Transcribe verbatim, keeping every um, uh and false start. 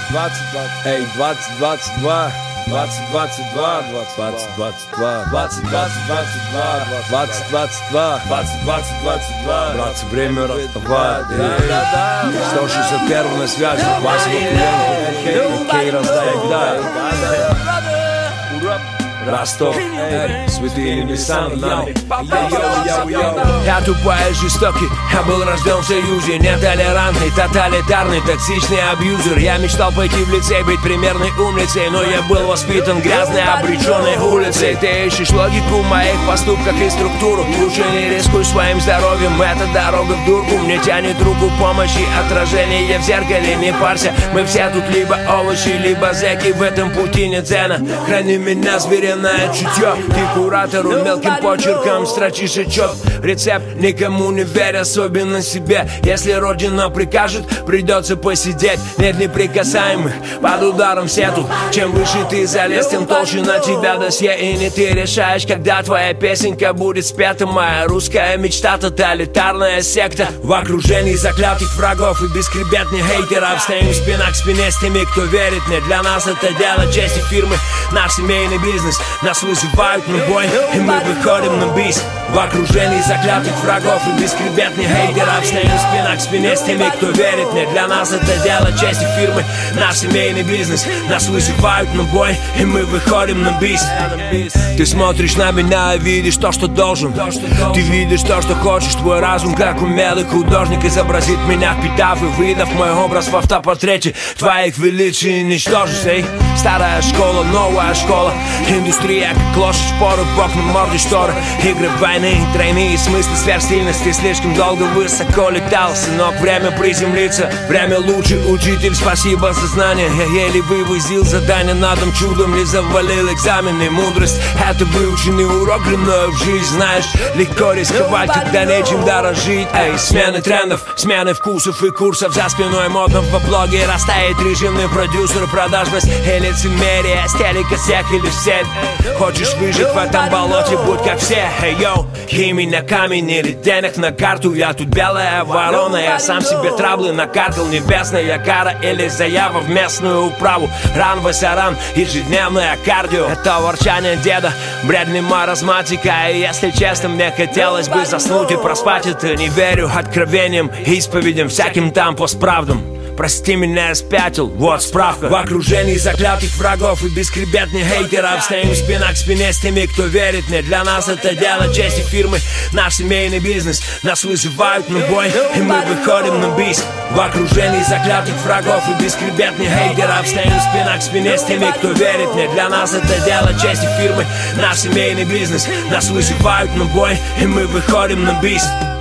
двадцать, эй, двадцать, двадцать два, двадцать, двадцать два, двадцать, двадцать два, двадцать, двадцать, двадцать два, двадцать, двадцать два, двадцать, двадцать, двадцать два. Братцы, время расставать. сто шестьдесят один на связи. Вася Лукьяненко, Кей раздай, Ростов, эй, святые небеса над нами. Я тупая, жестокий, я был рожден в союзе. Нетолерантный, тоталитарный, токсичный абьюзер. Я мечтал пойти в лицей, быть примерной умницей, но я был воспитан грязной, обреченной улицей. Ты ищешь логику в моих поступках и структуру. Лучше не рискуй своим здоровьем, это дорога в дурку. Мне тянет руку помощи, отражение в зеркале. Не парься, мы все тут либо овощи, либо зэки. В этом пути нет цена, храни меня, звериное чутье. Ты куратору мелким почерком строчишь отчет. Рецепт никому не верь, особенно себе. Если родина прикажет, придется посидеть. Нет неприкасаемых, под ударом все тут. Чем выше ты залез, тем толще на тебя досье. И не ты решаешь, когда твоя песенка будет спета. Моя русская мечта, тоталитарная секта. В окружении заклятых врагов и бесхребетных хейтеров. Стоим спина к спине с теми, кто верит мне. Для нас это дело чести фирмы, наш семейный бизнес. Нас вызывают на бой, и мы выходим на бис. В окружении заклятых врагов и бесхребетных хейтеров. Стоим спина к спине с теми, кто верит мне. Для нас это дело чести фирмы, наш семейный бизнес. Нас вызывают на бой, и мы выходим на бис. Ты смотришь на меня и видишь то, что должен. Ты видишь то, что хочешь. Твой разум, как умелый художник, изобразит меня, впитав и выдав мой образ в автопортрете. Твоих величий ничтожишь, эй. Старая школа, новая школа. Индустрия, как лошадь, шпоры, бок на морде шторы. Игры войны, тройные смыслы сверхсильности. Слишком долго высоко летал, сынок, время приземлиться. Время лучший учитель, спасибо за знания. Я еле вывозил задание на дом, чудом ли завалил экзамены. Мудрость — это выученный урок длиною в жизнь. Знаешь, легко рисковать, когда нечем дорожить. Эй, смены трендов, смены вкусов и курсов. За спиной модного блогера стоит режимный продюсер. Продажность и лицемерие, стелика всех или в сеть. Хочешь выжить в этом болоте, будь как все. Эй, йоу, химий на камень или денег на карту. Я тут белая ворона, я сам себе траблы накаркал. Небесная кара или заява в местную управу. Ран, васаран, ежедневное кардио. Это ворчание деда, бредни маразматика. И если честно, мне хотелось бы заснуть и проспать это. Не верю откровениям, исповедям, всяким там постправдам. Прости меня, я спятил, вот справка. В окружении заклятых врагов и бесхребетных хейтеров. Стоим спина к спине с теми, кто верит мне. Для нас это дело чести фирмы, наш семейный бизнес. Нас вызывают на бой, и мы выходим на бис. В окружении заклятых врагов и бесхребетных хейтеров. Стоим спина к спине с теми, кто верит мне. Для нас это дело чести фирмы, наш семейный бизнес. Нас вызывают на бой, и мы выходим на бис.